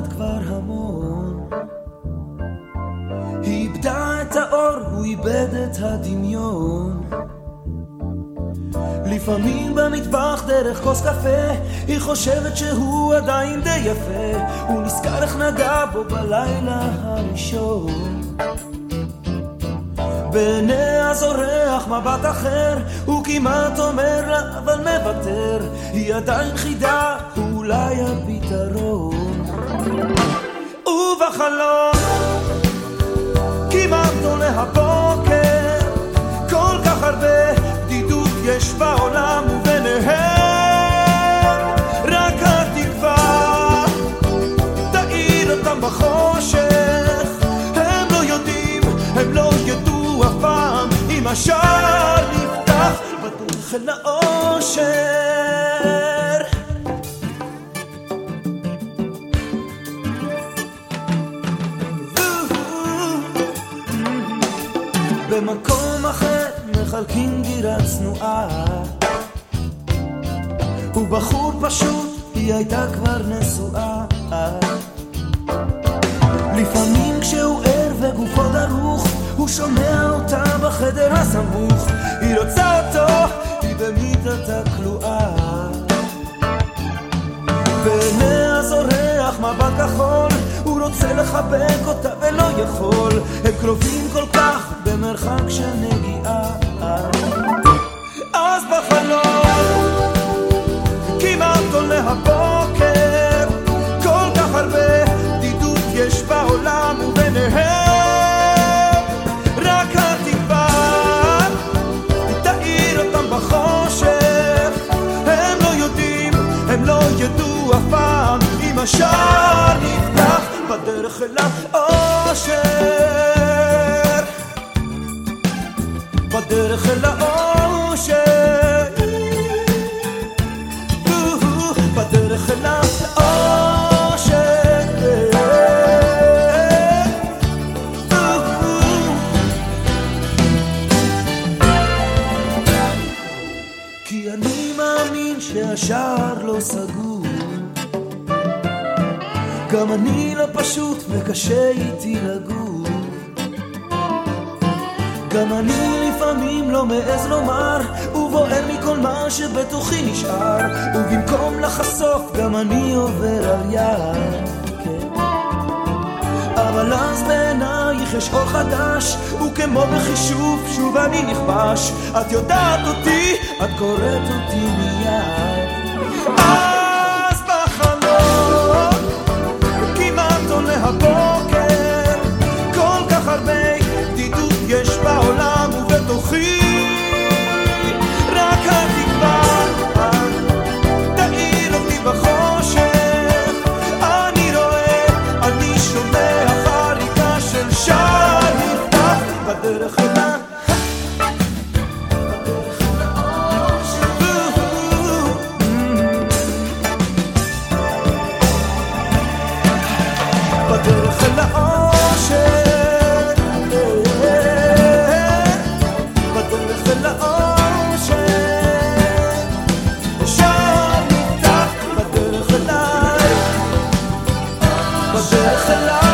יודעת כבר המון. היא איבדה את האור, הוא איבד את הדמיון. לפעמים במטבח דרך כוס קפה היא חושבת שהוא עדיין די יפה. הוא נזכר איך נגע בו בלילה הראשון. בעיניה זורח מבט אחר, הוא כמעט אומר לה אבל מוותר. היא עדיין חידה, אולי הפתרון. ובחלום כמעט עולה הבוקר, כל כך הרבה בדידות יש בעולם, וביניהם רק התקווה תאיר אותם בחושך. הם לא יודעים, הם לא ידעו אף פעם אם השער נפתח בדרך אל האושר. במקום אחר מחלקים דירה צנועה, הוא בחור פשוט, היא הייתה כבר נשואה. לפעמים כשהוא ער וגופו דרוך, הוא שומע אותה בחדר הסמוך. היא רוצה אותו, היא במיטתה כלואה. בעיניה זורח מבט כחול, הוא רוצה לחבק אותה ולא יכול. הם קרובים כל כך במרחק של נגיעה. אז בחלום כמעט עולה הבוקר, כל כך הרבה בדידות יש בעולם, וביניהם רק התקווה תאיר אותם בחושך. הם לא יודעים, הם לא ידעו אף פעם אם השער נפתח בדרך אל האושר. בדרך אל האושר, בדרך אל האושר. כי אני מאמין שהשער לא סגור, גם אני לא פשוט וקשה איתי לגור. גם אני לפעמים לא מעז לומר, ובוער מכל מה שבתוכי נשאר. ובמקום לחשוף גם אני עובר על יד, כן. אבל אז בעינייך יש אור חדש, וכמו בחישוב שוב אני נכבש. את יודעת אותי, את קוראת אותי מיד. אז בחלום כמעט עולה הבוקר, כל כך הרבה בדידות יש בעולם, ובתוכי רק התקווה תאיר אותי בחושך. אני רואה, אני שומע חריקה של שער נפתח בדרך אל בדרך אל האושר. בדרך אליי